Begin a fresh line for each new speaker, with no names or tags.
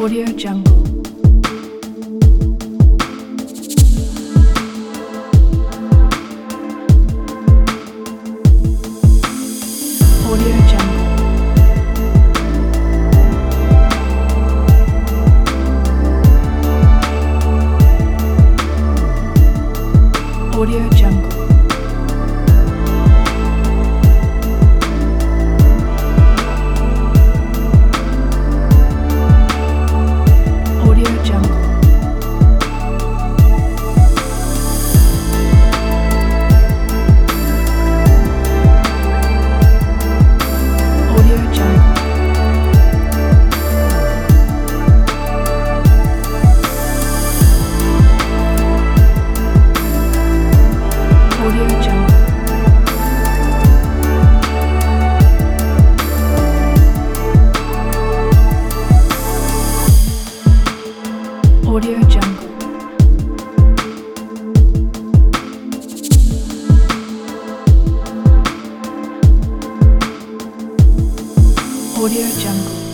Audio Jungle. Audio Jungle. Audio Jungle. Audio Jungle. Audio Jungle. Audio Jungle. Audio Jungle. Audio Jungle.